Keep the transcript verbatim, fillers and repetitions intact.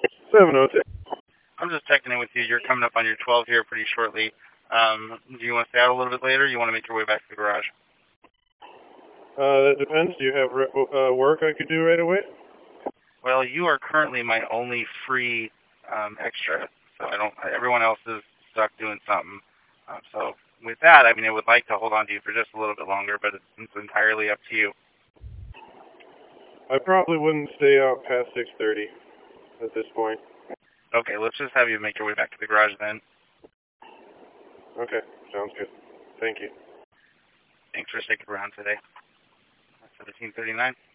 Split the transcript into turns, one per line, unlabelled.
seven oh two.
I'm just checking in with you. You're coming up on your twelve here pretty shortly. Um, do you want to stay out a little bit later, or you want to make your way back to the garage?
Uh, that depends. Do you have uh, work I could do right away?
Well, you are currently my only free um, extra, so I don't. Everyone else is stuck doing something. Um, so with that, I mean, I would like to hold on to you for just a little bit longer, but it's, it's entirely up to you.
I probably wouldn't stay out past six thirty at this point.
Okay, let's just have you make your way back to the garage then.
Okay, sounds good. Thank you.
Thanks for sticking around today. seventeen thirty-nine.